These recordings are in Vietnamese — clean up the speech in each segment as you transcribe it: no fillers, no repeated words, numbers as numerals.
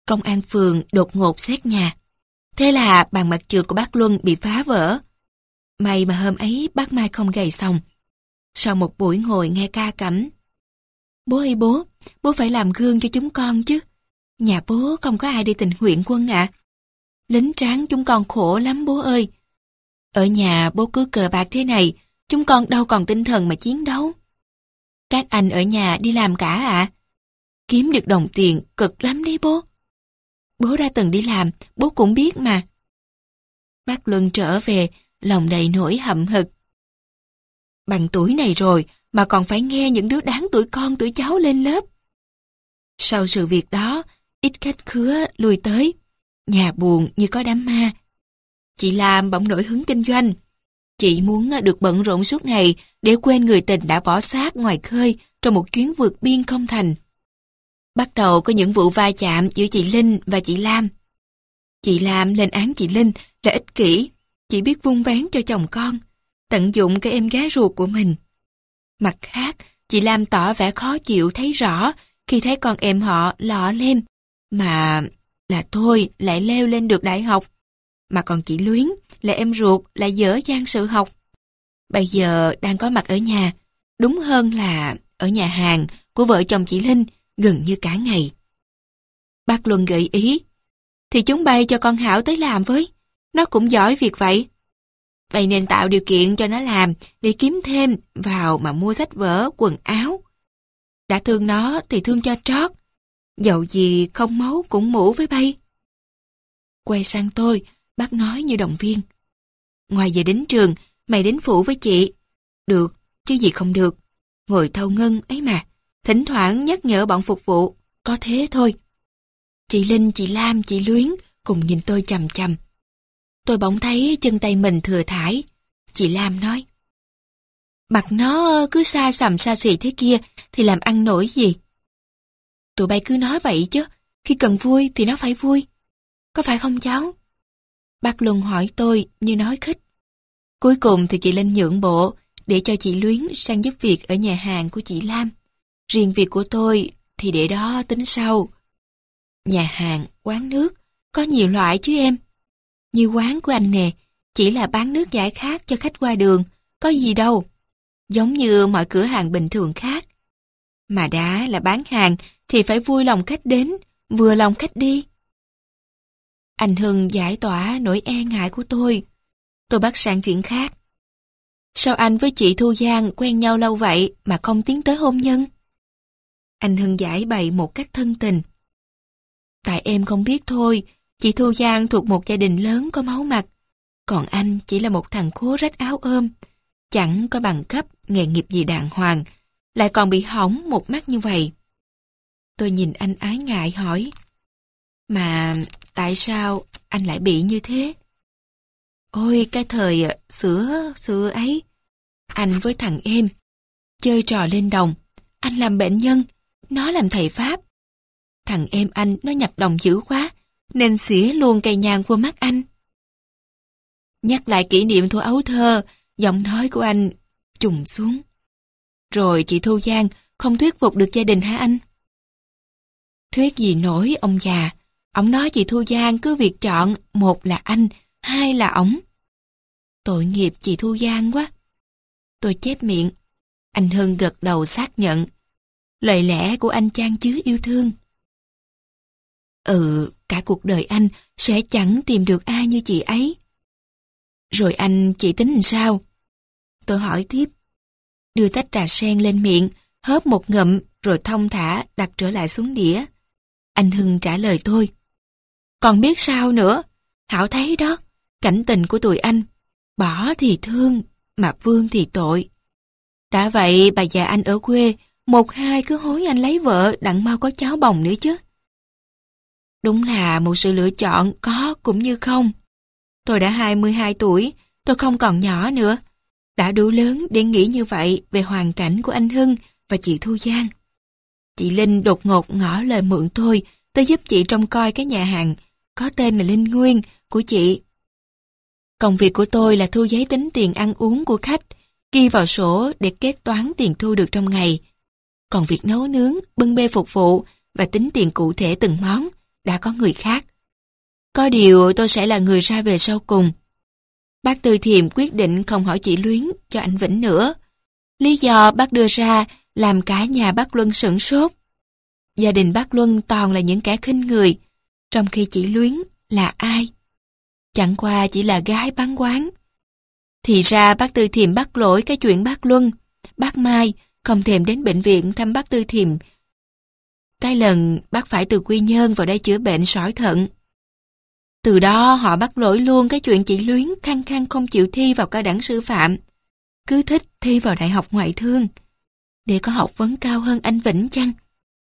Công an phường đột ngột xét nhà. Thế là bàn mặt trượt của bác Luân bị phá vỡ. May mà hôm ấy bác Mai không gầy xong. Sau một buổi ngồi nghe ca cẩm: "Bố ơi bố phải làm gương cho chúng con chứ. Nhà bố không có ai đi tình nguyện quân ạ. Lính tráng chúng con khổ lắm bố ơi. Ở nhà bố cứ cờ bạc thế này, chúng con đâu còn tinh thần mà chiến đấu. Các anh ở nhà đi làm cả ạ. Kiếm được đồng tiền cực lắm đấy bố. Bố đã từng đi làm, bố cũng biết mà." Bác Luân trở về, lòng đầy nỗi hậm hực. Bằng tuổi này rồi mà còn phải nghe những đứa đáng tuổi con tuổi cháu lên lớp. Sau sự việc đó, ít khách khứa lui tới. Nhà buồn như có đám ma. Chị Lam bỗng nổi hứng kinh doanh. Chị muốn được bận rộn suốt ngày để quên người tình đã bỏ xác ngoài khơi trong một chuyến vượt biên không thành. Bắt đầu có những vụ va chạm giữa chị Linh và chị Lam. Chị Lam lên án chị Linh là ích kỷ, chỉ biết vun vén cho chồng con, tận dụng cái em gái ruột của mình. Mặt khác, chị Lam tỏ vẻ khó chịu thấy rõ khi thấy con em họ lọ lem, mà là thôi lại leo lên được đại học. Mà còn chị Luyến là em ruột lại dở dang sự học. Bây giờ đang có mặt ở nhà, đúng hơn là ở nhà hàng của vợ chồng chị Linh gần như cả ngày. Bác Luân gợi ý: "Thì chúng bay cho con Hảo tới làm với, nó cũng giỏi việc vậy. Vậy nên tạo điều kiện cho nó làm để kiếm thêm vào mà mua sách vở, quần áo. Đã thương nó thì thương cho trót, dẫu gì không máu cũng mủ với bay." Quay sang tôi, bác nói như động viên: "Ngoài giờ đến trường, mày đến phụ với chị. Được, chứ gì không được. Ngồi thâu ngân ấy mà, thỉnh thoảng nhắc nhở bọn phục vụ, có thế thôi." Chị Linh, chị Lam, chị Luyến cùng nhìn tôi chằm chằm. Tôi bỗng thấy chân tay mình thừa thãi. Chị Lam nói: "Mặt nó cứ xa xầm xa xỉ thế kia thì làm ăn nổi gì. Tụi bay cứ nói vậy chứ, khi cần vui thì nó phải vui. Có phải không cháu?" Bác Luân hỏi tôi như nói khích. Cuối cùng thì chị Linh nhượng bộ để cho chị Luyến sang giúp việc ở nhà hàng của chị Lam. Riêng việc của tôi thì để đó tính sau. Nhà hàng, quán nước, có nhiều loại chứ em. Như quán của anh nè, chỉ là bán nước giải khát cho khách qua đường, có gì đâu. Giống như mọi cửa hàng bình thường khác. Mà đã là bán hàng thì phải vui lòng khách đến, vừa lòng khách đi. Anh Hưng giải tỏa nỗi e ngại của tôi. Tôi bắt sang chuyện khác. Sao anh với chị Thu Giang quen nhau lâu vậy mà không tiến tới hôn nhân? Anh Hưng giải bày một cách thân tình. Tại em không biết thôi, chị Thu Giang thuộc một gia đình lớn có máu mặt, còn anh chỉ là một thằng khố rách áo ôm, chẳng có bằng cấp, nghề nghiệp gì đàng hoàng, lại còn bị hỏng một mắt như vậy. Tôi nhìn anh ái ngại hỏi: "Mà tại sao anh lại bị như thế?" Ôi cái thời xưa ấy, anh với thằng em chơi trò lên đồng, anh làm bệnh nhân, nó làm thầy Pháp. Thằng em anh nó nhập đồng dữ quá, nên xỉa luôn cây nhang vô mắt anh. Nhắc lại kỷ niệm thuở ấu thơ, giọng nói của anh trùng xuống. Rồi chị Thu Giang không thuyết phục được gia đình hả anh? Thuyết gì nổi ông già, ông nói chị Thu Giang cứ việc chọn, một là anh, hai là ổng. Tội nghiệp chị Thu Giang quá. Tôi chép miệng. Anh Hưng gật đầu xác nhận. Lời lẽ của anh chan chứa yêu thương. Cả cuộc đời anh sẽ chẳng tìm được ai như chị ấy. Rồi anh chị tính làm sao? Tôi hỏi tiếp. Đưa tách trà sen lên miệng, hớp một ngụm rồi thong thả đặt trở lại xuống đĩa. Anh Hưng trả lời tôi. Còn biết sao nữa? Hảo thấy đó, cảnh tình của tụi anh. Bỏ thì thương, mà vương thì tội. Đã vậy bà già anh ở quê, một hai cứ hối anh lấy vợ đặng mau có cháu bồng nữa chứ. Đúng là một sự lựa chọn có cũng như không. Tôi đã 22 tuổi, tôi không còn nhỏ nữa. Đã đủ lớn để nghĩ như vậy về hoàn cảnh của anh Hưng và chị Thu Giang. Chị Linh đột ngột ngỏ lời mượn tôi tới giúp chị trông coi cái nhà hàng có tên là Linh Nguyên của chị. Công việc của tôi là thu giấy tính tiền ăn uống của khách, ghi vào sổ để kết toán tiền thu được trong ngày. Còn việc nấu nướng, bưng bê phục vụ và tính tiền cụ thể từng món đã có người khác. Có điều tôi sẽ là người ra về sau cùng. Bác Tư Thiềm quyết định không hỏi chị Luyến cho anh Vĩnh nữa. Lý do bác đưa ra làm cả nhà bác Luân sửng sốt. Gia đình bác Luân toàn là những kẻ khinh người, trong khi chị Luyến là ai? Chẳng qua chỉ là gái bán quán. Thì ra bác Tư Thiềm bắt lỗi cái chuyện bác Luân. Bác Mai không thèm đến bệnh viện thăm bác Tư Thiềm. Cái lần bác phải từ Quy Nhơn vào đây chữa bệnh sỏi thận. Từ đó họ bắt lỗi luôn cái chuyện chị Luyến khăng khăng không chịu thi vào cao đẳng sư phạm. Cứ thích thi vào đại học ngoại thương. Để có học vấn cao hơn anh Vĩnh chăng?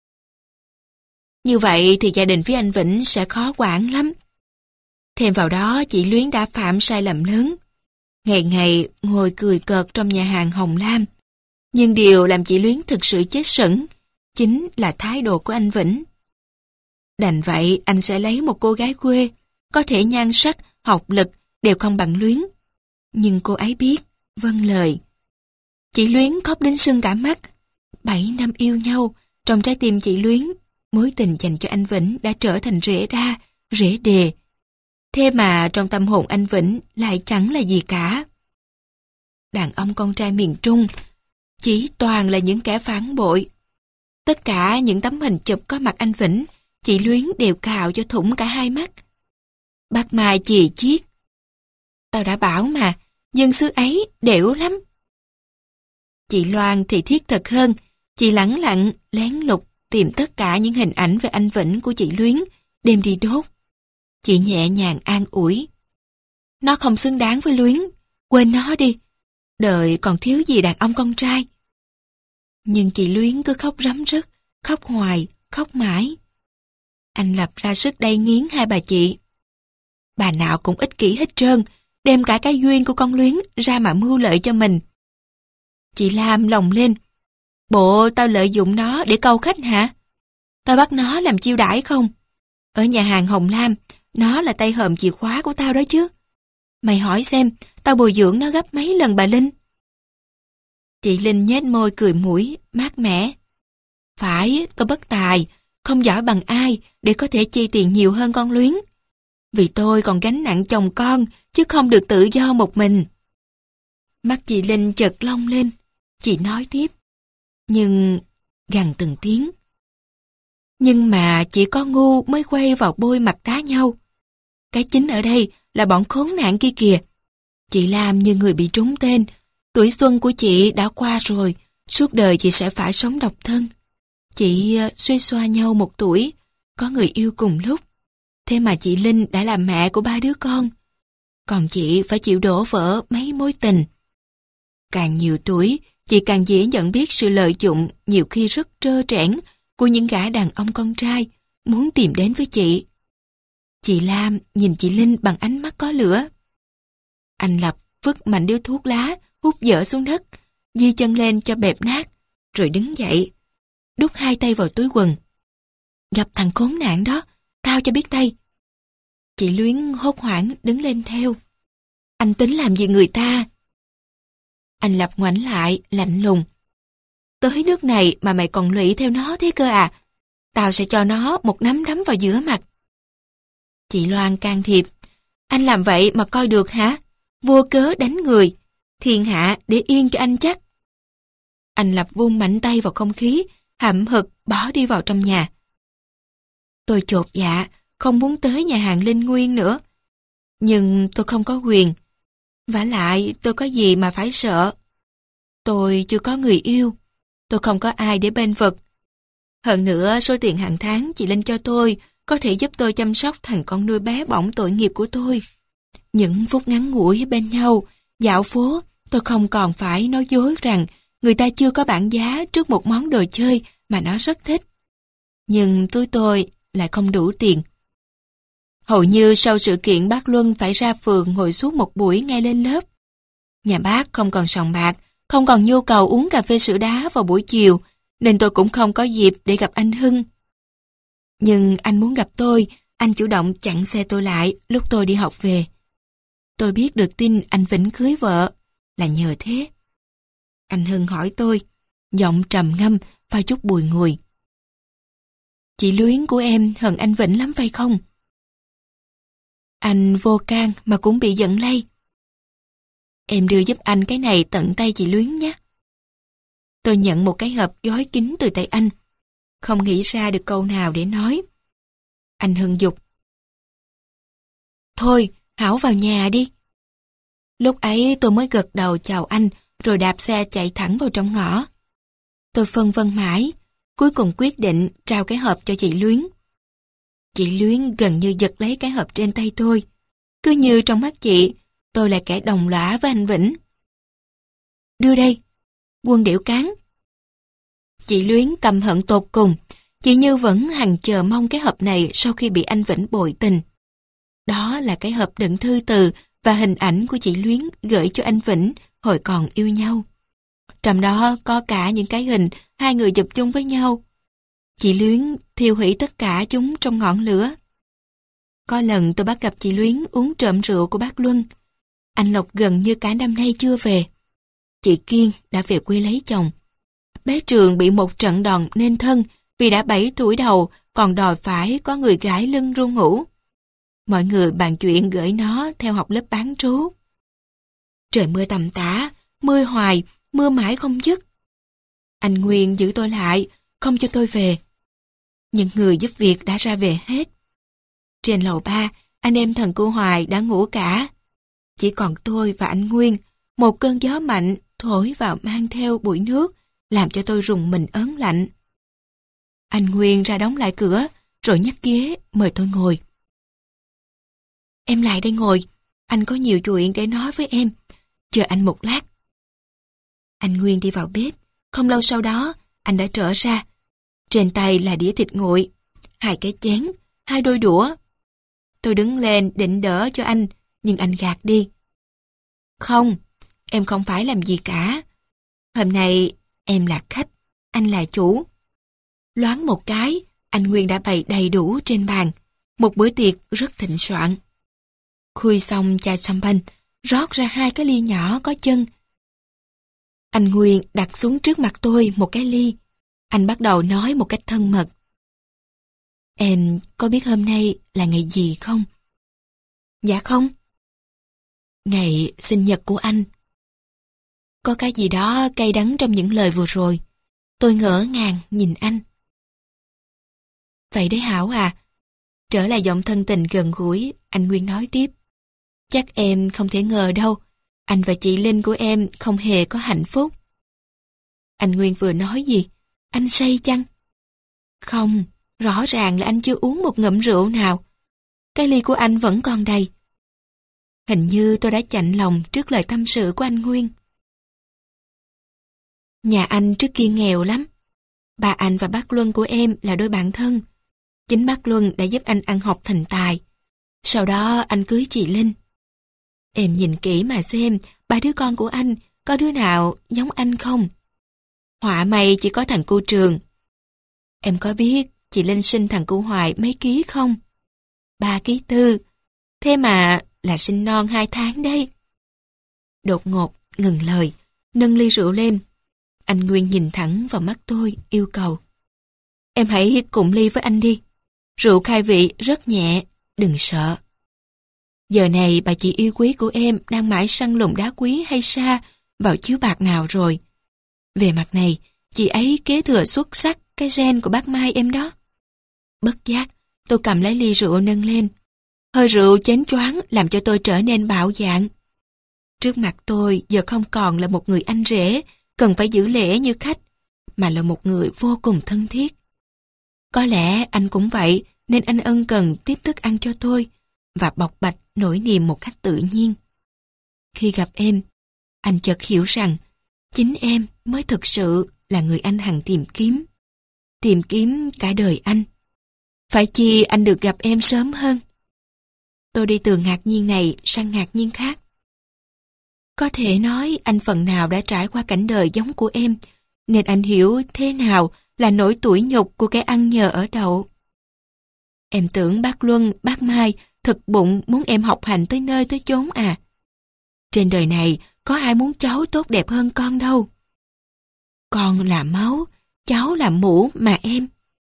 Như vậy thì gia đình phía anh Vĩnh sẽ khó quản lắm. Thêm vào đó chị Luyến đã phạm sai lầm lớn. Ngày ngày ngồi cười cợt trong nhà hàng Hồng Lam. Nhưng điều làm chị Luyến thực sự chết sững chính là thái độ của anh Vĩnh. Đành vậy anh sẽ lấy một cô gái quê, có thể nhan sắc, học lực đều không bằng Luyến. Nhưng cô ấy biết, vâng lời. Chị Luyến khóc đến sưng cả mắt. 7 năm yêu nhau, trong trái tim chị Luyến, mối tình dành cho anh Vĩnh đã trở thành rễ đa, rễ đề. Thế mà trong tâm hồn anh Vĩnh lại chẳng là gì cả. Đàn ông con trai miền Trung chỉ toàn là những kẻ phản bội. Tất cả những tấm hình chụp có mặt anh Vĩnh, chị Luyến đều cào cho thủng cả hai mắt. Bác Mai chì chiết. Tao đã bảo mà, dân xứ ấy đểu lắm. Chị Loan thì thiết thực hơn, chị lẳng lặng, lén lút tìm tất cả những hình ảnh về anh Vĩnh của chị Luyến, đem đi đốt. Chị nhẹ nhàng an ủi. Nó không xứng đáng với Luyến, quên nó đi. Đời còn thiếu gì đàn ông con trai. Nhưng chị Luyến cứ khóc rắm rứt, khóc hoài, khóc mãi. Anh lập ra sức đay nghiến hai bà chị. Bà nào cũng ích kỷ hết trơn, đem cả cái duyên của con Luyến ra mà mưu lợi cho mình. Chị Lam lồng lên. Bộ tao lợi dụng nó để câu khách hả? Tao bắt nó làm chiêu đãi không? Ở nhà hàng Hồng Lam, nó là tay hòm chìa khóa của tao đó chứ. Mày hỏi xem, tao bồi dưỡng nó gấp mấy lần bà Linh? Chị Linh nhếch môi cười mũi, mát mẻ. Phải, tôi bất tài, không giỏi bằng ai để có thể chi tiền nhiều hơn con Luyến. Vì tôi còn gánh nặng chồng con, chứ không được tự do một mình. Mắt chị Linh chợt long lên, chị nói tiếp. Nhưng gằn từng tiếng. Nhưng mà chỉ có ngu mới quay vào bôi mặt đá nhau. Cái chính ở đây là bọn khốn nạn kia kìa. Chị làm như người bị trúng tên. Tuổi xuân của chị đã qua rồi, suốt đời chị sẽ phải sống độc thân. Chị xuê xoa nhau 1 tuổi, có người yêu cùng lúc. Thế mà chị Linh đã là mẹ của 3 đứa con. Còn chị phải chịu đổ vỡ mấy mối tình. Càng nhiều tuổi, chị càng dễ nhận biết sự lợi dụng nhiều khi rất trơ trẽn của những gã đàn ông con trai muốn tìm đến với chị. Chị Lam nhìn chị Linh bằng ánh mắt có lửa. Anh Lập vứt mạnh điếu thuốc lá, hút dở xuống đất, di chân lên cho bẹp nát, rồi đứng dậy, đút 2 tay vào túi quần. Gặp thằng khốn nạn đó, tao cho biết tay. Chị Luyến hốt hoảng đứng lên theo. Anh tính làm gì người ta? Anh Lập ngoảnh lại, lạnh lùng. Tới nước này mà mày còn lụy theo nó thế cơ à? Tao sẽ cho nó một nắm đấm vào giữa mặt. Chị Loan can thiệp. Anh làm vậy mà coi được hả? Vô cớ đánh người. Thiên hạ để yên cho anh chắc. Anh Lập vung mạnh tay vào không khí, hậm hực bỏ đi vào trong nhà. Tôi chột dạ, không muốn tới nhà hàng Linh Nguyên nữa. Nhưng tôi không có quyền. Vả lại tôi có gì mà phải sợ. Tôi chưa có người yêu. Tôi không có ai để bên vực. Hơn nữa số tiền hàng tháng chị Linh cho tôi có thể giúp tôi chăm sóc thằng con nuôi bé bỏng tội nghiệp của tôi. Những phút ngắn ngủi bên nhau, dạo phố, tôi không còn phải nói dối rằng người ta chưa có bảng giá trước một món đồ chơi mà nó rất thích. Nhưng túi tôi lại không đủ tiền. Hầu như sau sự kiện bác Luân phải ra phường ngồi suốt một buổi ngay lên lớp. Nhà bác không còn sòng bạc, không còn nhu cầu uống cà phê sữa đá vào buổi chiều, nên tôi cũng không có dịp để gặp anh Hưng. Nhưng anh muốn gặp tôi, anh chủ động chặn xe tôi lại lúc tôi đi học về. Tôi biết được tin anh Vĩnh cưới vợ là nhờ thế. Anh Hưng hỏi tôi, giọng trầm ngâm, pha chút bùi ngùi. Chị Luyến của em hận anh Vĩnh lắm phải không? Anh vô can mà cũng bị giận lây. Em đưa giúp anh cái này tận tay chị Luyến nhé. Tôi nhận một cái hộp gói kín từ tay anh. Không nghĩ ra được câu nào để nói. Anh hừng dục. Thôi, Hảo vào nhà đi. Lúc ấy tôi mới gật đầu chào anh, rồi đạp xe chạy thẳng vào trong ngõ. Tôi phân vân mãi, cuối cùng quyết định trao cái hộp cho chị Luyến. Chị Luyến gần như giật lấy cái hộp trên tay tôi. Cứ như trong mắt chị, tôi là kẻ đồng lõa với anh Vĩnh. Đưa đây, Quân điểu cán. Chị Luyến căm hận tột cùng, chị Như vẫn hằng chờ mong cái hộp này sau khi bị anh Vĩnh bội tình. Đó là cái hộp đựng thư từ và hình ảnh của chị Luyến gửi cho anh Vĩnh hồi còn yêu nhau. Trong đó có cả những cái hình hai người chụp chung với nhau. Chị Luyến thiêu hủy tất cả chúng trong ngọn lửa. Có lần tôi bắt gặp chị Luyến uống trộm rượu của bác Luân. Anh Lộc gần như cả năm nay chưa về. Chị Kiên đã về quê lấy chồng. Bé Trường bị một trận đòn nên thân vì đã 7 tuổi đầu còn đòi phải có người gãi lưng ru ngủ. Mọi người bàn chuyện gửi nó theo học lớp bán trú. Trời mưa tầm tã, mưa hoài, mưa mãi không dứt. Anh Nguyên giữ tôi lại, không cho tôi về. Những người giúp việc đã ra về hết. Trên lầu 3, anh em thần cô Hoài đã ngủ cả. Chỉ còn tôi và anh Nguyên, một cơn gió mạnh thổi vào mang theo bụi nước, làm cho tôi rùng mình ớn lạnh. Anh Nguyên ra đóng lại cửa, rồi nhắc ghế mời tôi ngồi. Em lại đây ngồi, anh có nhiều chuyện để nói với em. Chờ anh một lát. Anh Nguyên đi vào bếp, không lâu sau đó, anh đã trở ra. Trên tay là đĩa thịt nguội, 2 cái chén, 2 đôi đũa. Tôi đứng lên định đỡ cho anh, nhưng anh gạt đi. Không, em không phải làm gì cả. Hôm nay em là khách, anh là chủ. Loáng một cái, anh Nguyên đã bày đầy đủ trên bàn. Một bữa tiệc rất thịnh soạn. Khui xong chai champagne, rót ra 2 cái ly nhỏ có chân. Anh Nguyên đặt xuống trước mặt tôi một cái ly. Anh bắt đầu nói một cách thân mật. Em có biết hôm nay là ngày gì không? Dạ không. Ngày sinh nhật của anh. Có cái gì đó cay đắng trong những lời vừa rồi. Tôi ngỡ ngàng nhìn anh. Vậy đấy Hảo à. Trở lại giọng thân tình gần gũi, anh Nguyên nói tiếp. Chắc em không thể ngờ đâu, anh và chị Linh của em không hề có hạnh phúc. Anh Nguyên vừa nói gì? Anh say chăng? Không, rõ ràng là anh chưa uống một ngụm rượu nào. Cái ly của anh vẫn còn đầy. Hình như tôi đã chạnh lòng trước lời tâm sự của anh Nguyên. Nhà anh trước kia nghèo lắm. Bà anh và bác Luân của em là đôi bạn thân. Chính bác Luân đã giúp anh ăn học thành tài. Sau đó anh cưới chị Linh. Em nhìn kỹ mà xem, 3 đứa con của anh, có đứa nào giống anh không? Họa may chỉ có thằng cu Trường. Em có biết chị Linh sinh thằng cu Hoài mấy ký không? 3,4 ký. Thế mà là sinh non 2 tháng đấy. Đột ngột, ngừng lời, nâng ly rượu lên. Anh Nguyên nhìn thẳng vào mắt tôi, yêu cầu. Em hãy cùng ly với anh đi. Rượu khai vị rất nhẹ, đừng sợ. Giờ này bà chị yêu quý của em đang mãi săn lùng đá quý hay sa vào chiếu bạc nào rồi. Về mặt này, chị ấy kế thừa xuất sắc cái gen của bác Mai em đó. Bất giác, tôi cầm lấy ly rượu nâng lên. Hơi rượu chén choáng làm cho tôi trở nên bạo dạn. Trước mặt tôi giờ không còn là một người anh rể, cần phải giữ lễ như khách, mà là một người vô cùng thân thiết. Có lẽ anh cũng vậy, nên anh ân cần tiếp thức ăn cho tôi, và bộc bạch nỗi niềm một cách tự nhiên. Khi gặp em, anh chợt hiểu rằng, chính em mới thực sự là người anh hằng tìm kiếm cả đời anh. Phải chi anh được gặp em sớm hơn. Tôi đi từ ngạc nhiên này sang ngạc nhiên khác. Có thể nói anh phần nào đã trải qua cảnh đời giống của em, nên anh hiểu thế nào là nỗi tủi nhục của kẻ ăn nhờ ở đậu. Em tưởng bác Luân, bác Mai thực bụng muốn em học hành tới nơi tới chốn à? Trên đời này có ai muốn cháu tốt đẹp hơn con đâu. Con là máu, cháu là mủ mà em.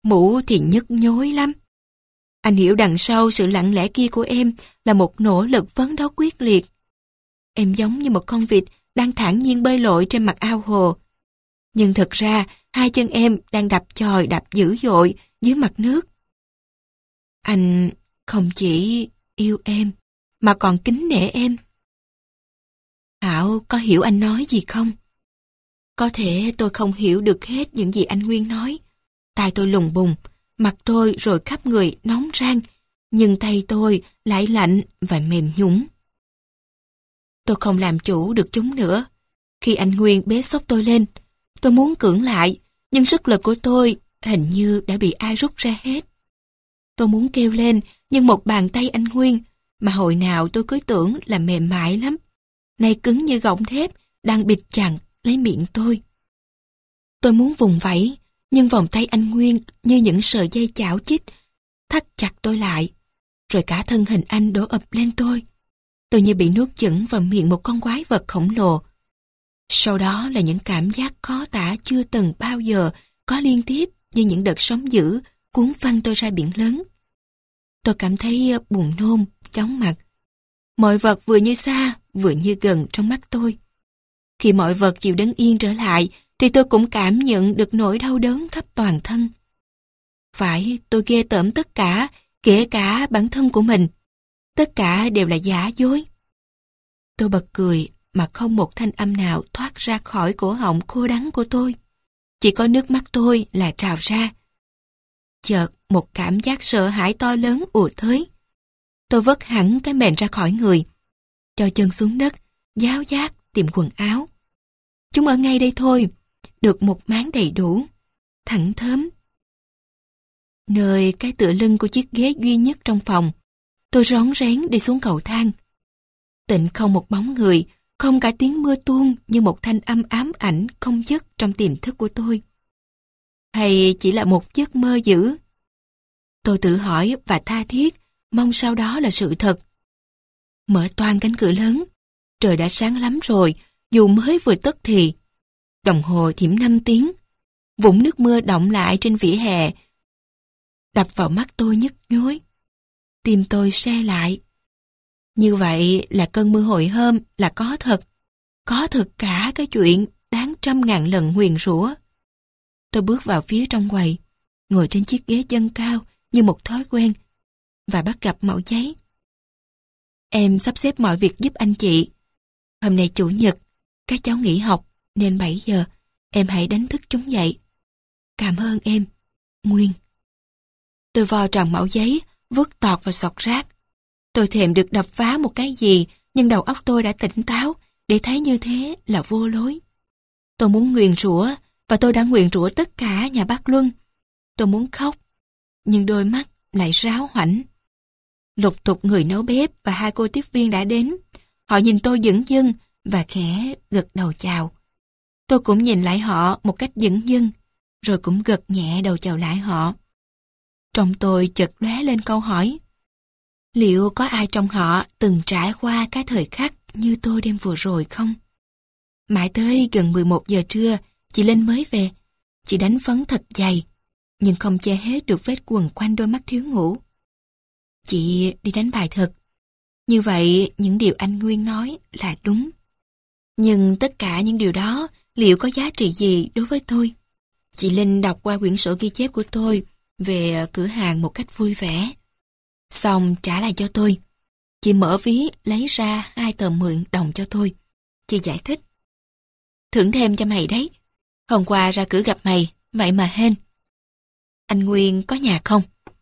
mũ thì nhức nhối lắm. Anh hiểu đằng sau sự lặng lẽ kia của em là một nỗ lực phấn đấu quyết liệt. Em giống như một con vịt đang thản nhiên bơi lội trên mặt ao hồ. Nhưng thực ra, hai chân em đang đập chòi đập dữ dội dưới mặt nước. Anh không chỉ yêu em, mà còn kính nể em. Thảo có hiểu anh nói gì không? Có thể tôi không hiểu được hết những gì anh Nguyên nói. Tai tôi lùng bùng, mặt tôi rồi khắp người nóng rang, nhưng tay tôi lại lạnh và mềm nhũn. Tôi không làm chủ được chúng nữa. Khi anh Nguyên bế xốc tôi lên, tôi muốn cưỡng lại, nhưng sức lực của tôi hình như đã bị ai rút ra hết. Tôi muốn kêu lên, nhưng một bàn tay anh Nguyên, mà hồi nào tôi cứ tưởng là mềm mại lắm, nay cứng như gọng thép, đang bịt chặt lấy miệng tôi. Tôi muốn vùng vẫy, nhưng vòng tay anh Nguyên như những sợi dây chảo chích, thắt chặt tôi lại, rồi cả thân hình anh đổ ập lên tôi. Tôi như bị nuốt chửng vào miệng một con quái vật khổng lồ. Sau đó là những cảm giác khó tả chưa từng bao giờ có liên tiếp như những đợt sóng dữ cuốn phăng tôi ra biển lớn. Tôi cảm thấy buồn nôn, chóng mặt. Mọi vật vừa như xa, vừa như gần trong mắt tôi. Khi mọi vật chịu đứng yên trở lại, thì tôi cũng cảm nhận được nỗi đau đớn khắp toàn thân. Phải, tôi ghê tởm tất cả, kể cả bản thân của mình. Tất cả đều là giả dối. Tôi bật cười mà không một thanh âm nào thoát ra khỏi cổ họng khô đắng của tôi. Chỉ có nước mắt tôi là trào ra. Chợt một cảm giác sợ hãi to lớn ùa tới. Tôi vất hẳn cái mền ra khỏi người, cho chân xuống đất, giáo giác tìm quần áo. Chúng ở ngay đây thôi, được một máng đầy đủ, thẳng thớm. Nơi cái tựa lưng của chiếc ghế duy nhất trong phòng, tôi rón rén đi xuống cầu thang. Tịnh không một bóng người, không cả tiếng mưa tuôn như một thanh âm ám ảnh không dứt trong tiềm thức của tôi. Hay chỉ là một giấc mơ dữ? Tôi tự hỏi và tha thiết, mong sau đó là sự thật. Mở toang cánh cửa lớn, trời đã sáng lắm rồi, dù mới vừa tắt thì. Đồng hồ điểm 5 tiếng, vũng nước mưa đọng lại trên vỉa hè, đập vào mắt tôi nhức nhối. Tim tôi se lại. Như vậy là cơn mưa hồi hôm là có thật. Có thật cả cái chuyện đáng 100.000 lần nguyền rủa. Tôi bước vào phía trong quầy, ngồi trên chiếc ghế chân cao như một thói quen, và bắt gặp mẩu giấy. Em sắp xếp mọi việc giúp anh chị. Hôm nay chủ nhật, các cháu nghỉ học, nên 7 giờ, em hãy đánh thức chúng dậy. Cảm ơn em, Nguyên. Tôi vo tròn mẩu giấy, vứt tọt vào sọt rác. Tôi thèm được đập phá một cái gì, nhưng đầu óc tôi đã tỉnh táo, để thấy như thế là vô lối. Tôi muốn nguyền rủa, và tôi đã nguyền rủa tất cả nhà bác Luân. Tôi muốn khóc, nhưng đôi mắt lại ráo hoảnh. Lục tục người nấu bếp và 2 cô tiếp viên đã đến. Họ nhìn tôi dửng dưng và khẽ gật đầu chào. Tôi cũng nhìn lại họ một cách dửng dưng, rồi cũng gật nhẹ đầu chào lại họ. Trong tôi chợt lóe lên câu hỏi: liệu có ai trong họ từng trải qua cái thời khắc như tôi đêm vừa rồi không? Mãi tới gần 11 giờ trưa, chị Linh mới về. Chị đánh phấn thật dày, nhưng không che hết được vết quần quanh đôi mắt thiếu ngủ. Chị đi đánh bài thật. Như vậy, những điều anh Nguyên nói là đúng. Nhưng tất cả những điều đó liệu có giá trị gì đối với tôi? Chị Linh đọc qua quyển sổ ghi chép của tôi về cửa hàng một cách vui vẻ. Xong trả lại cho tôi. Chị mở ví lấy ra 2 tờ 10 đồng cho tôi. Chị giải thích: thưởng thêm cho mày đấy. Hôm qua ra cửa gặp mày, vậy mà hên. Anh Nguyên có nhà không?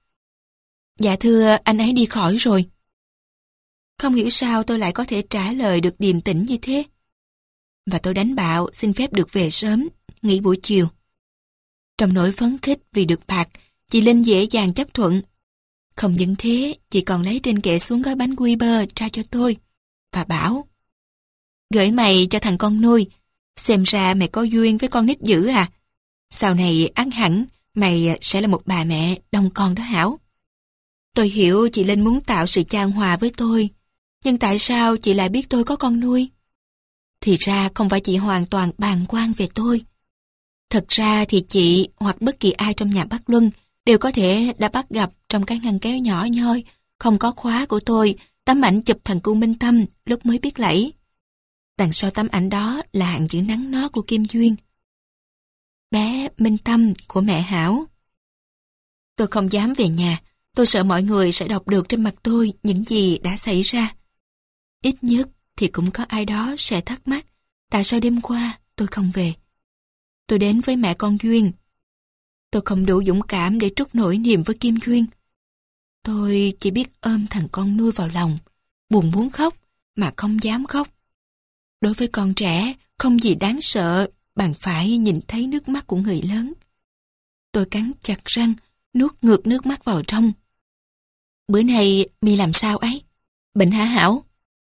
Dạ thưa, anh ấy đi khỏi rồi. Không hiểu sao tôi lại có thể trả lời được điềm tĩnh như thế. Và tôi đánh bạo xin phép được về sớm, nghỉ buổi chiều. Trong nỗi phấn khích vì được bạc, chị Linh dễ dàng chấp thuận. Không những thế, chị còn lấy trên kệ xuống gói bánh quy bơ trao cho tôi và bảo: gửi mày cho thằng con nuôi, xem ra mày có duyên với con nít dữ à. Sau này ăn hẳn mày sẽ là một bà mẹ đông con đó Hảo. Tôi hiểu chị Linh muốn tạo sự chan hòa với tôi, nhưng tại sao chị lại biết tôi có con nuôi? Thì ra không phải chị hoàn toàn bàng quan về tôi. Thật ra thì chị hoặc bất kỳ ai trong nhà bác Luân đều có thể đã bắt gặp trong cái ngăn kéo nhỏ nhoi, không có khóa của tôi, tấm ảnh chụp thằng cu Minh Tâm lúc mới biết lẫy. Đằng sau tấm ảnh đó là hàng chữ nắn nót của Kim Duyên. Bé Minh Tâm của mẹ Hảo. Tôi không dám về nhà, tôi sợ mọi người sẽ đọc được trên mặt tôi những gì đã xảy ra. Ít nhất thì cũng có ai đó sẽ thắc mắc tại sao đêm qua tôi không về. Tôi đến với mẹ con Duyên. Tôi không đủ dũng cảm để trút nỗi niềm với Kim Duyên. Tôi chỉ biết ôm thằng con nuôi vào lòng, buồn muốn khóc mà không dám khóc. Đối với con trẻ, không gì đáng sợ bằng phải nhìn thấy nước mắt của người lớn. Tôi cắn chặt răng, nuốt ngược nước mắt vào trong. Bữa nay mi làm sao ấy? Bệnh hả Hảo?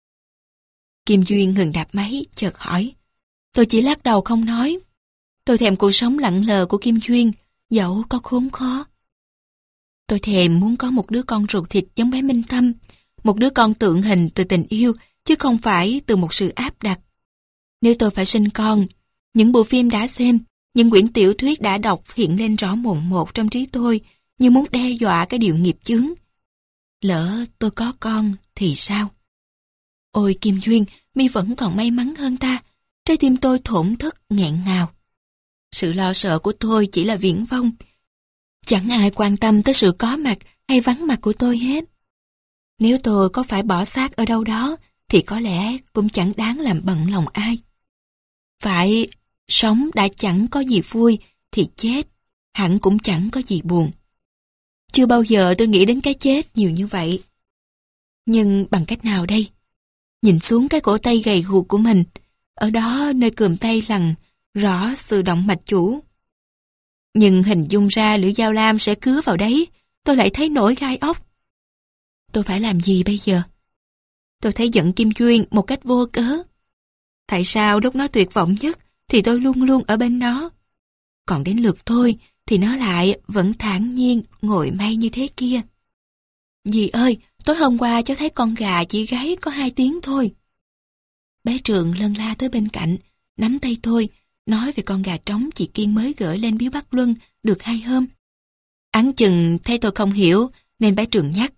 Kim Duyên ngừng đạp máy, chợt hỏi. Tôi chỉ lắc đầu không nói. Tôi thèm cuộc sống lặng lờ của Kim Duyên, dẫu có khốn khó. Tôi thèm muốn có một đứa con ruột thịt giống bé Minh Tâm, một đứa con tượng hình từ tình yêu, chứ không phải từ một sự áp đặt. Nếu tôi phải sinh con, những bộ phim đã xem, những quyển tiểu thuyết đã đọc hiện lên rõ mồn một trong trí tôi, như muốn đe dọa cái điều nghiệp chướng. Lỡ tôi có con thì sao? Ôi Kim Duyên, mi vẫn còn may mắn hơn ta. Trái tim tôi thổn thức nghẹn ngào. Sự lo sợ của tôi chỉ là viển vông. Chẳng ai quan tâm tới sự có mặt hay vắng mặt của tôi hết. Nếu tôi có phải bỏ xác ở đâu đó, thì có lẽ cũng chẳng đáng làm bận lòng ai. Phải sống đã chẳng có gì vui, thì chết hẳn cũng chẳng có gì buồn. Chưa bao giờ tôi nghĩ đến cái chết nhiều như vậy. Nhưng bằng cách nào đây? Nhìn xuống cái cổ tay gầy guộc của mình, ở đó nơi cườm tay lằn rõ sự động mạch chủ. Nhưng hình dung ra lưỡi dao lam sẽ cứa vào đấy, tôi lại thấy nổi gai ốc. Tôi phải làm gì bây giờ? Tôi thấy giận Kim Duyên một cách vô cớ. Tại sao lúc nó tuyệt vọng nhất thì tôi luôn luôn ở bên nó, còn đến lượt tôi thì nó lại vẫn thản nhiên ngồi may như thế kia. Dì ơi, tối hôm qua cháu thấy con gà chỉ gáy có 2 tiếng thôi. Bé Trường lân la tới bên cạnh, nắm tay tôi, nói về con gà trống chị Kiên mới gửi lên biếu Bắc Luân được 2 hôm. Ẵn chừng thấy tôi không hiểu nên bé Trường nhắc.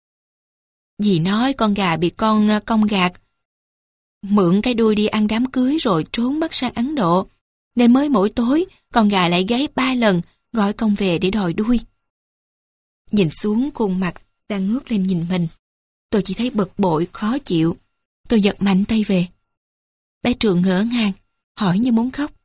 Dì nói con gà bị con cong gạt, mượn cái đuôi đi ăn đám cưới rồi trốn mất sang Ấn Độ, nên mới mỗi tối con gà lại gáy 3 lần gọi công về để đòi đuôi. Nhìn xuống khuôn mặt đang ngước lên nhìn mình, tôi chỉ thấy bực bội khó chịu. Tôi giật mạnh tay về. Bé Trường ngỡ ngàng, hỏi như muốn khóc.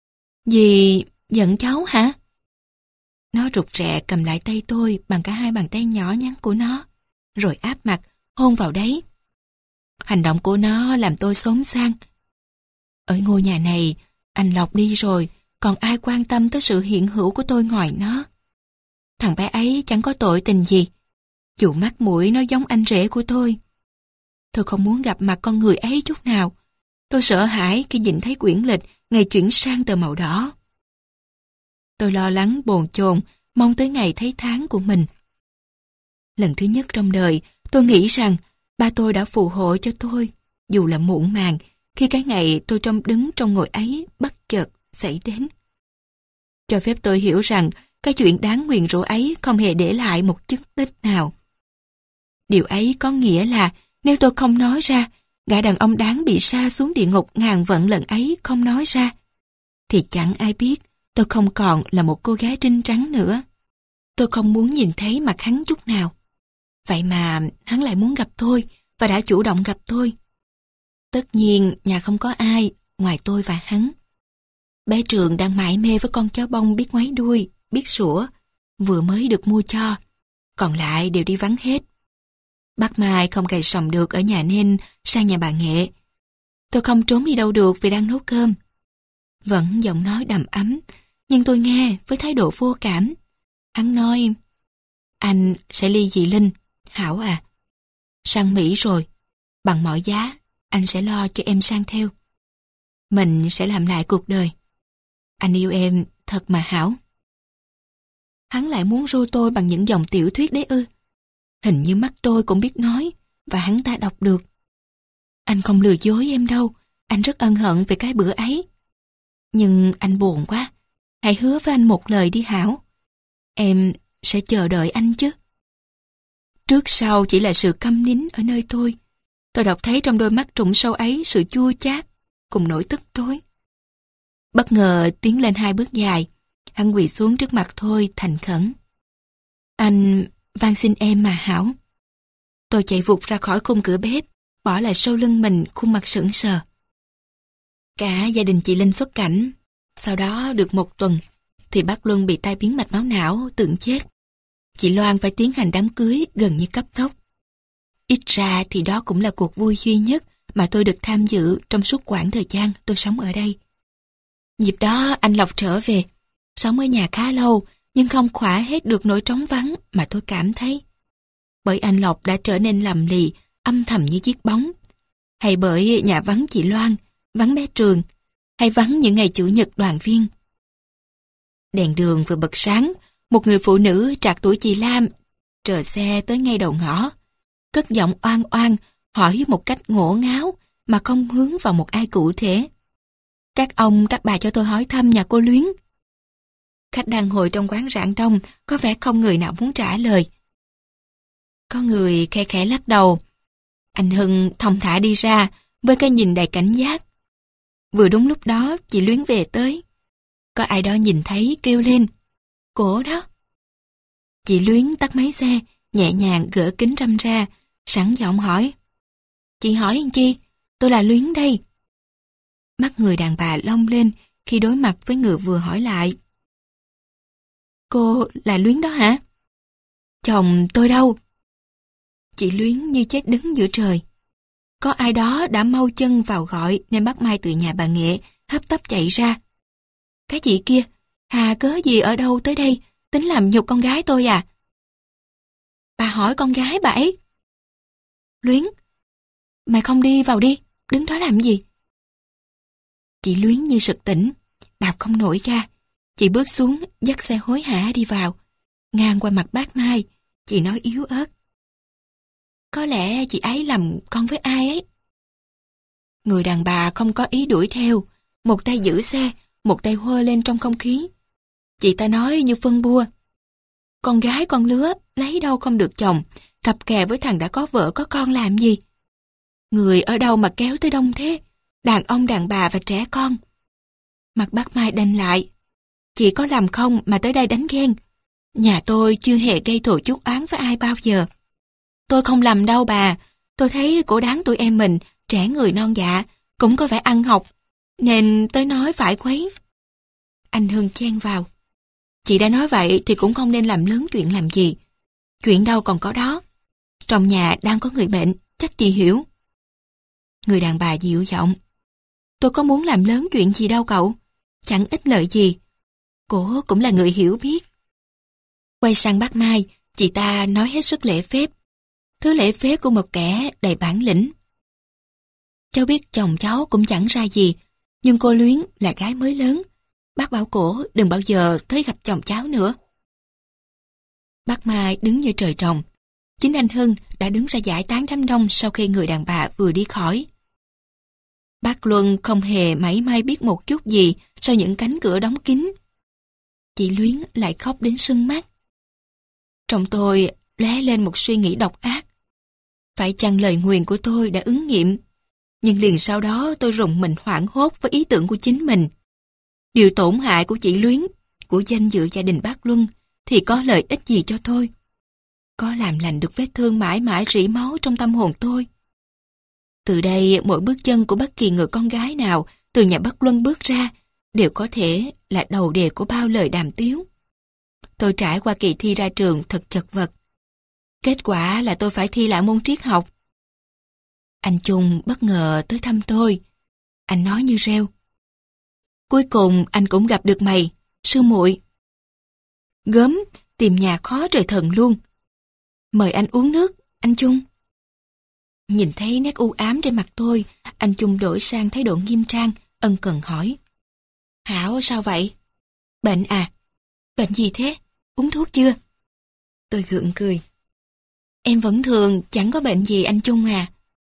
Dì giận cháu hả? Nó rụt rè cầm lại tay tôi bằng cả 2 bàn tay nhỏ nhắn của nó, rồi áp mặt, hôn vào đấy. Hành động của nó làm tôi xốn xang. Ở ngôi nhà này, anh Lộc đi rồi, còn ai quan tâm tới sự hiện hữu của tôi ngoài nó? Thằng bé ấy chẳng có tội tình gì, dù mắt mũi nó giống anh rể của tôi. Tôi không muốn gặp mặt con người ấy chút nào. Tôi sợ hãi khi nhìn thấy quyển lịch ngày chuyển sang tờ màu đỏ. Tôi lo lắng bồn chồn, mong tới ngày thấy tháng của mình. Lần thứ nhất trong đời, tôi nghĩ rằng ba tôi đã phù hộ cho tôi, dù là muộn màng, khi cái ngày tôi đứng trong ngồi ấy bất chợt xảy đến. Cho phép tôi hiểu rằng cái chuyện đáng nguyền rủa ấy không hề để lại một chứng tích nào. Điều ấy có nghĩa là nếu tôi không nói ra, gã đàn ông đáng bị sa xuống địa ngục ngàn vận lần ấy không nói ra, thì chẳng ai biết tôi không còn là một cô gái trinh trắng nữa. Tôi không muốn nhìn thấy mặt hắn chút nào. Vậy mà hắn lại muốn gặp tôi và đã chủ động gặp tôi. Tất nhiên nhà không có ai ngoài tôi và hắn. Bé Trường đang mải mê với con chó bông biết ngoáy đuôi, biết sủa, vừa mới được mua cho, còn lại đều đi vắng hết. Bác Mai không cày sòng được ở nhà nên sang nhà bà Nghệ. Tôi không trốn đi đâu được vì đang nấu cơm. Vẫn giọng nói đầm ấm, nhưng tôi nghe với thái độ vô cảm. Hắn nói, anh sẽ ly dị Linh, Hảo à. Sang Mỹ rồi, bằng mọi giá, anh sẽ lo cho em sang theo. Mình sẽ làm lại cuộc đời. Anh yêu em thật mà Hảo. Hắn lại muốn ru tôi bằng những dòng tiểu thuyết đấy ư? Hình như mắt tôi cũng biết nói, và hắn ta đọc được. Anh không lừa dối em đâu, anh rất ân hận về cái bữa ấy. Nhưng anh buồn quá, hãy hứa với anh một lời đi Hảo. Em sẽ chờ đợi anh chứ. Trước sau chỉ là sự câm nín ở nơi tôi. Tôi đọc thấy trong đôi mắt trũng sâu ấy sự chua chát cùng nỗi tức tối. Bất ngờ tiến lên 2 bước dài, hắn quỳ xuống trước mặt tôi thành khẩn. Anh van xin em mà Hảo. Tôi chạy vụt ra khỏi khung cửa bếp, bỏ lại sau lưng mình khuôn mặt sững sờ. Cả gia đình chị Linh xuất cảnh. Sau đó được 1 tuần, thì bác Luân bị tai biến mạch máu não, tưởng chết. Chị Loan phải tiến hành đám cưới gần như cấp tốc. Ít ra thì đó cũng là cuộc vui duy nhất mà tôi được tham dự trong suốt quãng thời gian tôi sống ở đây. Dịp đó anh Lộc trở về, sống ở nhà khá lâu nhưng không khỏa hết được nỗi trống vắng mà tôi cảm thấy. Bởi anh Lộc đã trở nên lầm lì, âm thầm như chiếc bóng. Hay bởi nhà vắng chị Loan, vắng bé Trường, hay vắng những ngày chủ nhật đoàn viên. Đèn đường vừa bật sáng, một người phụ nữ trạc tuổi chị Lam chờ xe tới ngay đầu ngõ, cất giọng oan oan hỏi một cách ngổ ngáo mà không hướng vào một ai cụ thể. Các ông các bà cho tôi hỏi thăm nhà cô Luyến. Khách đang ngồi trong quán rạng đông, có vẻ không người nào muốn trả lời. Có người khe khẽ lắc đầu. Anh Hưng thong thả đi ra với cái nhìn đầy cảnh giác. Vừa đúng lúc đó chị Luyến về tới. Có ai đó nhìn thấy kêu lên. Cổ đó. Chị Luyến tắt máy xe, nhẹ nhàng gỡ kính râm ra, sẵn giọng hỏi. Chị hỏi anh chi? Tôi là Luyến đây. Mắt người đàn bà long lên khi đối mặt với người vừa hỏi lại. Cô là Luyến đó hả? Chồng tôi đâu? Chị Luyến như chết đứng giữa trời. Có ai đó đã mau chân vào gọi nên bác Mai từ nhà bà Nghệ hấp tấp chạy ra. Cái chị kia, hà cớ gì ở đâu tới đây, tính làm nhục con gái tôi à? Bà hỏi con gái bà ấy. Luyến, mày không đi vào đi, đứng đó làm gì? Chị Luyến như sực tỉnh, đạp không nổi ga. Chị bước xuống, dắt xe hối hả đi vào. Ngang qua mặt bác Mai, chị nói yếu ớt. Có lẽ chị ấy làm con với ai ấy. Người đàn bà không có ý đuổi theo, một tay giữ xe, một tay hô lên trong không khí. Chị ta nói như phân bua. Con gái con lứa, lấy đâu không được chồng, cặp kè với thằng đã có vợ có con làm gì? Người ở đâu mà kéo tới đông thế? Đàn ông đàn bà và trẻ con. Mặt bác Mai đanh lại. Chị có làm không mà tới đây đánh ghen? Nhà tôi chưa hề gây thù chuốc oán với ai bao giờ. Tôi không làm đâu bà. Tôi thấy cổ đáng tụi em mình, trẻ người non dạ, cũng có vẻ ăn học, nên tới nói phải khuấy. Anh Hưng chen vào. Chị đã nói vậy thì cũng không nên làm lớn chuyện làm gì. Chuyện đâu còn có đó. Trong nhà đang có người bệnh, chắc chị hiểu. Người đàn bà dịu giọng. Tôi có muốn làm lớn chuyện gì đâu cậu. Chẳng ích lợi gì. Cổ cũng là người hiểu biết. Quay sang bác Mai, chị ta nói hết sức lễ phép. Thứ lễ phép của một kẻ đầy bản lĩnh. Cháu biết chồng cháu cũng chẳng ra gì, nhưng cô Luyến là gái mới lớn. Bác bảo cổ đừng bao giờ tới gặp chồng cháu nữa. Bác Mai đứng như trời trồng. Chính anh Hưng đã đứng ra giải tán đám đông sau khi người đàn bà vừa đi khỏi. Bác Luân không hề mảy may biết một chút gì sau những cánh cửa đóng kín. Chị Luyến lại khóc đến sưng mắt. Trong tôi lóe lên một suy nghĩ độc ác. Phải chăng lời nguyền của tôi đã ứng nghiệm? Nhưng liền sau đó tôi rùng mình hoảng hốt với ý tưởng của chính mình. Điều tổn hại của chị Luyến, của danh dự gia đình bác Luân thì có lợi ích gì cho tôi? Có làm lành được vết thương mãi mãi rỉ máu trong tâm hồn tôi? Từ đây mỗi bước chân của bất kỳ người con gái nào từ nhà bác Luân bước ra đều có thể là đầu đề của bao lời đàm tiếu. Tôi trải qua kỳ thi ra trường thật chật vật. Kết quả là tôi phải thi lại môn triết học. Anh Trung bất ngờ tới thăm tôi. Anh nói như reo. Cuối cùng anh cũng gặp được mày, sư muội. Gớm, tìm nhà khó trời thần luôn. Mời anh uống nước, anh Trung. Nhìn thấy nét u ám trên mặt tôi, anh Trung đổi sang thái độ nghiêm trang, ân cần hỏi. Hảo sao vậy? Bệnh à? Bệnh gì thế? Uống thuốc chưa? Tôi gượng cười. Em vẫn thường, chẳng có bệnh gì anh Trung à.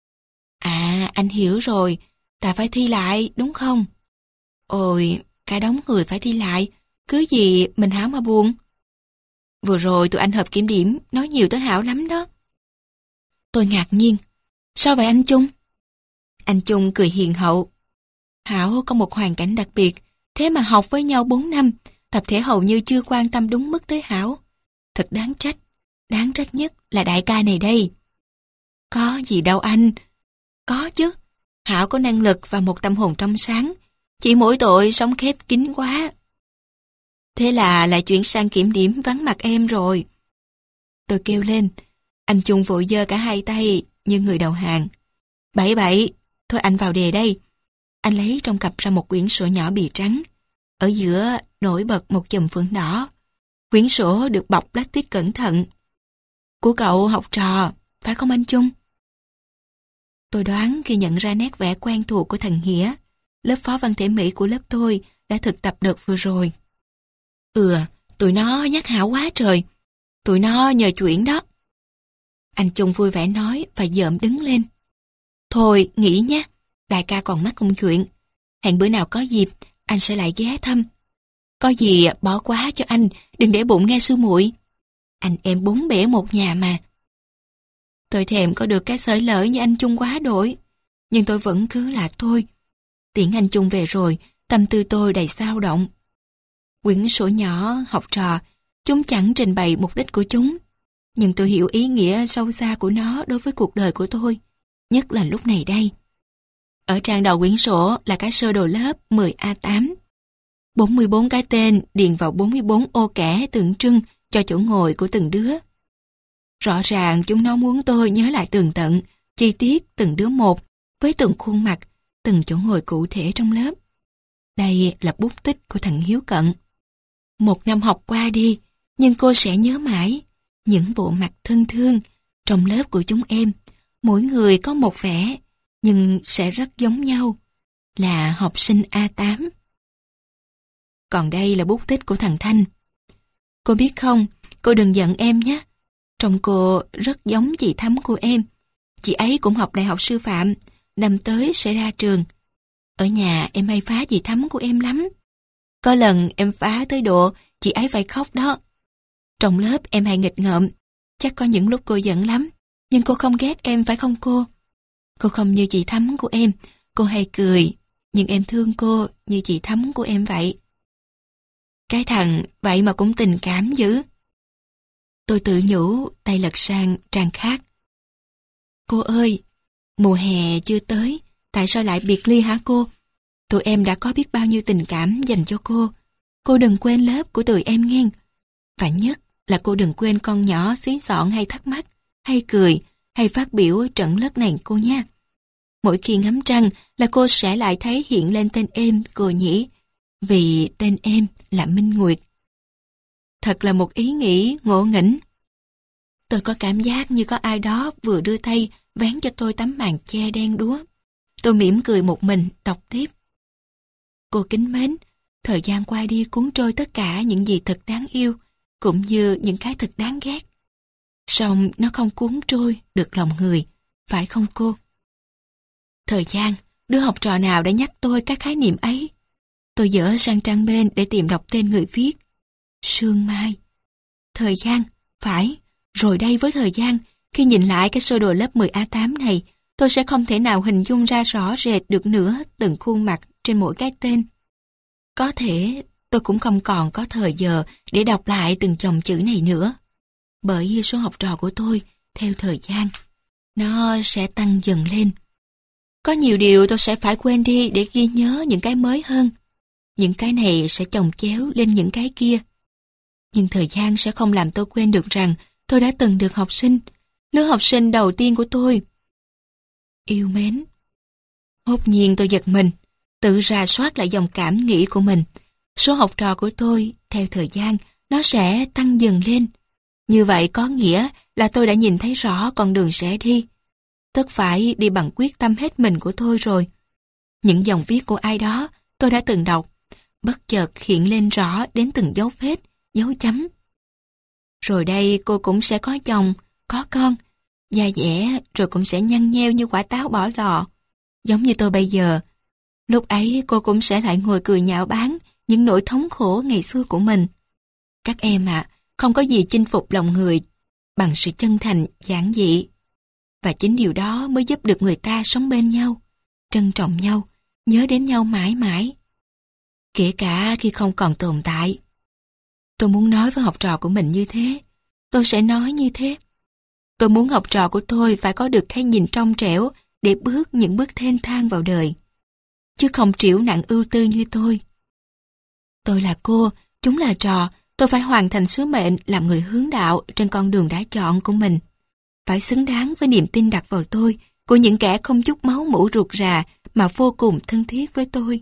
À, anh hiểu rồi, ta phải thi lại, đúng không? Ôi, cả đống người phải thi lại, cứ gì mình hảo mà buồn. Vừa rồi tụi anh hợp kiểm điểm nói nhiều tới Hảo lắm đó. Tôi ngạc nhiên. Sao vậy anh Chung? Anh Chung cười hiền hậu. Hảo có một hoàn cảnh đặc biệt, thế mà học với nhau 4 năm, tập thể hầu như chưa quan tâm đúng mức tới Hảo. Thật đáng trách nhất là đại ca này đây. Có gì đâu anh. Có chứ, Hảo có năng lực và một tâm hồn trong sáng, chỉ mỗi tội sống khép kín quá. Thế là lại chuyển sang kiểm điểm vắng mặt em rồi. Tôi kêu lên, anh Chung vội giơ cả hai tay như người đầu hàng. Bậy, thôi anh vào đề đây. Anh lấy trong cặp ra một quyển sổ nhỏ bìa trắng. Ở giữa nổi bật một chùm phượng đỏ. Quyển sổ được bọc plastic cẩn thận. Của cậu học trò, phải không anh Chung? Tôi đoán khi nhận ra nét vẽ quen thuộc của thằng Nghĩa, lớp phó văn thể Mỹ của lớp tôi đã thực tập đợt vừa rồi. Tụi nó nhắc Hảo quá trời. Tụi nó nhờ chuyển đó. Anh Chung vui vẻ nói và dợm đứng lên. Thôi, nghỉ nhé. Đại ca còn mắc công chuyện. Hẹn bữa nào có dịp, anh sẽ lại ghé thăm. Có gì bỏ quá cho anh, đừng để bụng nghe sư muội. Anh em bốn bể một nhà mà. Tôi thèm có được cái xởi lởi như anh Chung quá đổi. Nhưng tôi vẫn cứ là tôi. Tiễn anh Chung về rồi, tâm tư tôi đầy xao động. Quyển sổ nhỏ, học trò, chúng chẳng trình bày mục đích của chúng. Nhưng tôi hiểu ý nghĩa sâu xa của nó đối với cuộc đời của tôi, nhất là lúc này đây. Ở trang đầu quyển sổ là cái sơ đồ lớp 10A8. 44 cái tên điền vào 44 ô kẻ tượng trưng cho chỗ ngồi của từng đứa. Rõ ràng chúng nó muốn tôi nhớ lại tường tận, chi tiết từng đứa một, với từng khuôn mặt, từng chỗ ngồi cụ thể trong lớp. Đây là bút tích của thằng Hiếu Cận. Một năm học qua đi, nhưng cô sẽ nhớ mãi những bộ mặt thân thương trong lớp của chúng em. Mỗi người có một vẻ, nhưng sẽ rất giống nhau, là học sinh A8. Còn đây là bút tích của thằng Thanh. Cô biết không, cô đừng giận em nhé. Trông cô rất giống chị Thắm của em. Chị ấy cũng học đại học sư phạm, năm tới sẽ ra trường. Ở nhà em hay phá chị Thắm của em lắm. Có lần em phá tới độ chị ấy phải khóc đó. Trong lớp em hay nghịch ngợm, chắc có những lúc cô giận lắm, nhưng cô không ghét em phải không cô? Cô không như chị Thắm của em, cô hay cười, nhưng em thương cô như chị Thắm của em vậy. Cái thằng vậy mà cũng tình cảm dữ. Tôi tự nhủ, tay lật sang trang khác. Cô ơi, mùa hè chưa tới, tại sao lại biệt ly hả cô? Tụi em đã có biết bao nhiêu tình cảm dành cho cô. Cô đừng quên lớp của tụi em nghe. Và nhất là cô đừng quên con nhỏ xí xọn hay thắc mắc, hay cười, hay phát biểu ở trận lớp này cô nha. Mỗi khi ngắm trăng là cô sẽ lại thấy hiện lên tên em, cô nhỉ? Vì tên em là Minh Nguyệt. Thật là một ý nghĩ ngộ nghĩnh. Tôi có cảm giác như có ai đó vừa đưa tay vén cho tôi tấm màn che đen đúa. Tôi mỉm cười một mình, đọc tiếp. Cô kính mến, thời gian qua đi cuốn trôi tất cả những gì thật đáng yêu, cũng như những cái thật đáng ghét. Song nó không cuốn trôi được lòng người, phải không cô? Thời gian, đứa học trò nào đã nhắc tôi các khái niệm ấy? Tôi dở sang trang bên để tìm đọc tên người viết. Sương Mai. Thời gian, phải, rồi đây với thời gian, khi nhìn lại cái sơ đồ lớp 10A8 này, tôi sẽ không thể nào hình dung ra rõ rệt được nữa từng khuôn mặt trên mỗi cái tên. Có thể tôi cũng không còn có thời giờ để đọc lại từng chồng chữ này nữa. Bởi số học trò của tôi, theo thời gian, nó sẽ tăng dần lên. Có nhiều điều tôi sẽ phải quên đi để ghi nhớ những cái mới hơn. Những cái này sẽ chồng chéo lên những cái kia. Nhưng thời gian sẽ không làm tôi quên được rằng tôi đã từng được học sinh, lứa học sinh đầu tiên của tôi. Yêu mến. Hốt nhiên tôi giật mình, tự rà soát lại dòng cảm nghĩ của mình. Số học trò của tôi, theo thời gian, nó sẽ tăng dần lên. Như vậy có nghĩa là tôi đã nhìn thấy rõ con đường sẽ đi. Tất phải đi bằng quyết tâm hết mình của tôi rồi. Những dòng viết của ai đó tôi đã từng đọc, bất chợt hiện lên rõ đến từng dấu phết, dấu chấm. Rồi đây cô cũng sẽ có chồng, có con, da dẻ rồi cũng sẽ nhăn nheo như quả táo bỏ lò. Giống như tôi bây giờ. Lúc ấy cô cũng sẽ lại ngồi cười nhạo báng những nỗi thống khổ ngày xưa của mình. Các em ạ, không có gì chinh phục lòng người bằng sự chân thành, giản dị. Và chính điều đó mới giúp được người ta sống bên nhau, trân trọng nhau, nhớ đến nhau mãi mãi. Kể cả khi không còn tồn tại. Tôi muốn nói với học trò của mình như thế. Tôi sẽ nói như thế. Tôi muốn học trò của tôi phải có được cái nhìn trong trẻo để bước những bước thênh thang vào đời, chứ không trĩu nặng ưu tư như tôi. Tôi là cô, chúng là trò, tôi phải hoàn thành sứ mệnh làm người hướng đạo trên con đường đã chọn của mình. Phải xứng đáng với niềm tin đặt vào tôi của những kẻ không chút máu mủ ruột rà mà vô cùng thân thiết với tôi.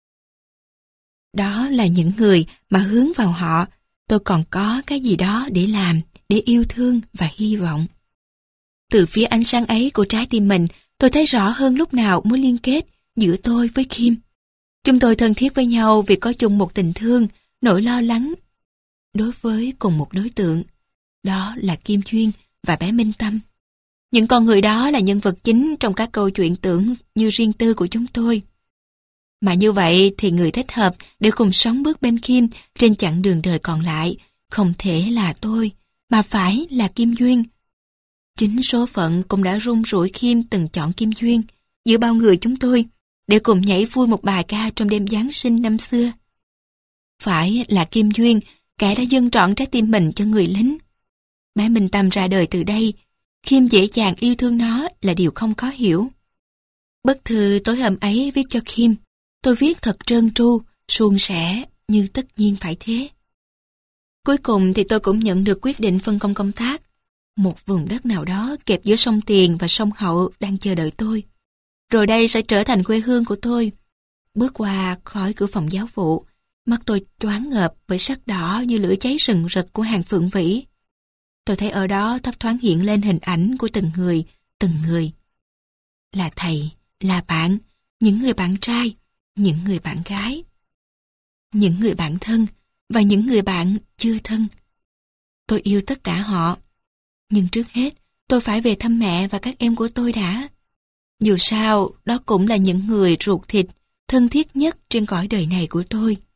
Đó là những người mà hướng vào họ, tôi còn có cái gì đó để làm, để yêu thương và hy vọng. Từ phía ánh sáng ấy của trái tim mình, tôi thấy rõ hơn lúc nào mối liên kết giữa tôi với Kim. Chúng tôi thân thiết với nhau vì có chung một tình thương, nỗi lo lắng đối với cùng một đối tượng. Đó là Kim Duyên và bé Minh Tâm. Những con người đó là nhân vật chính trong các câu chuyện tưởng như riêng tư của chúng tôi. Mà như vậy thì người thích hợp để cùng sống bước bên Kim trên chặng đường đời còn lại không thể là tôi, mà phải là Kim Duyên. Chính số phận cũng đã rung rủi Kim từng chọn Kim Duyên giữa bao người chúng tôi để cùng nhảy vui một bài ca trong đêm Giáng sinh năm xưa. Phải là Kim Duyên, kẻ đã dâng trọn trái tim mình cho người lính. Bé Minh Tâm ra đời từ đây, Kim dễ dàng yêu thương nó là điều không khó hiểu. Bức thư tối hôm ấy viết cho Kim, tôi viết thật trơn tru, suôn sẻ như tất nhiên phải thế. Cuối cùng thì tôi cũng nhận được quyết định phân công công tác. Một vùng đất nào đó kẹp giữa sông Tiền và sông Hậu đang chờ đợi tôi. Rồi đây sẽ trở thành quê hương của tôi. Bước qua khỏi cửa phòng giáo vụ, mắt tôi choáng ngợp bởi sắc đỏ như lửa cháy rừng rực của hàng phượng vĩ. Tôi thấy ở đó thấp thoáng hiện lên hình ảnh của từng người. Là thầy, là bạn, những người bạn trai, những người bạn gái, những người bạn thân và những người bạn chưa thân. Tôi yêu tất cả họ. Nhưng trước hết, tôi phải về thăm mẹ và các em của tôi đã. Dù sao, đó cũng là những người ruột thịt, thân thiết nhất trên cõi đời này của tôi.